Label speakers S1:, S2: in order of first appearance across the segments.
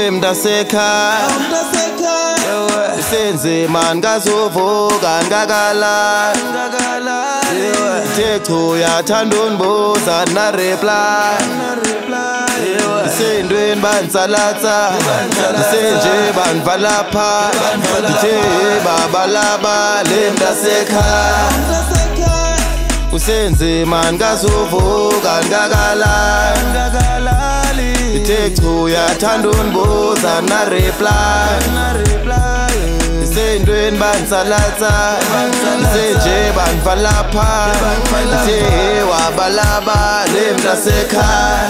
S1: wemntasekhaya senzima ngazovuka ngakala Tekho yathanda undibuza na reply Sendweni bansalatsa senje banvala pha Ngithe babalaba lemntasekhaya usenzima ngazovuka ngakala Tekho yathanda undibuza na reply Sendweni bansalatsa senje banvala pha Ngithe wabalaba lemntasekhaya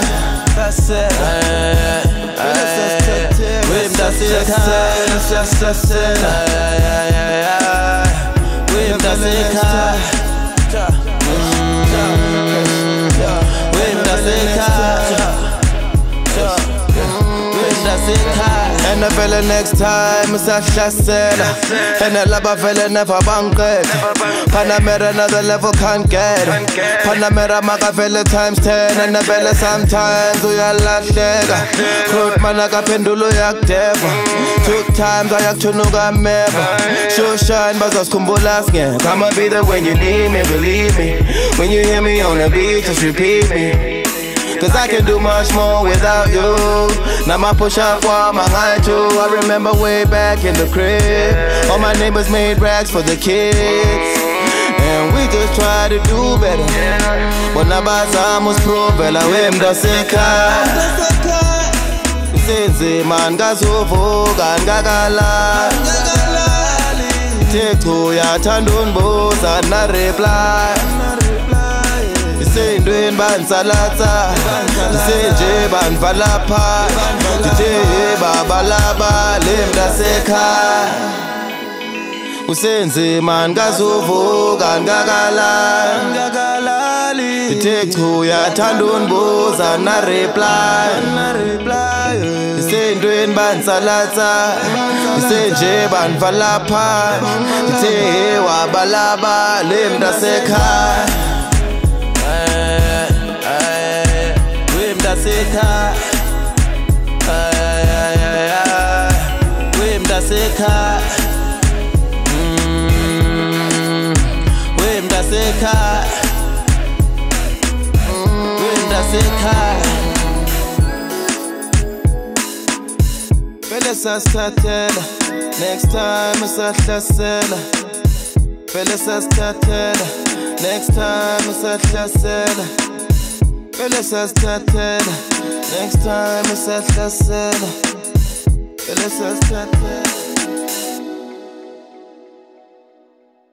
S1: And I feel it next time, it's a shasela And I love I feel it never banket Panamera another level can't get Panamera maka feel it times 10 And I feel it sometimes uyalahleka Krut manaka pendulo yakdeva Took times ayaktunuka meva Sure shine bazoskhumbula singekho I'ma be there when you need me, believe me When you hear me on the beat, just repeat me Cause I can do much more without you Now my push up while my high too I remember way back in the crib All my neighbors made rags for the kids And we just try to do better But nabazama usiprovela wemntasekhaya senzima ngazovuka ngakala Tekho yathanda undibuza na reply Sendweni bansalatsa senje banvala pha Ngithe babalaba lemntasekhaya usenzima ngazovuka ngakala Tekho yathanda undibuza na reply Sendweni bansalatsa senje banvala pha Ngithe wabalaba lemntasekhaya Wemntasekhaya Wemntasekhaya Wemntasekhaya Wemntasekhaya Vele sasithathela Next time usahlasela Vele sasithathela Next time usahlasela Vele sasithathela Next time usahlasela Vele sasithathela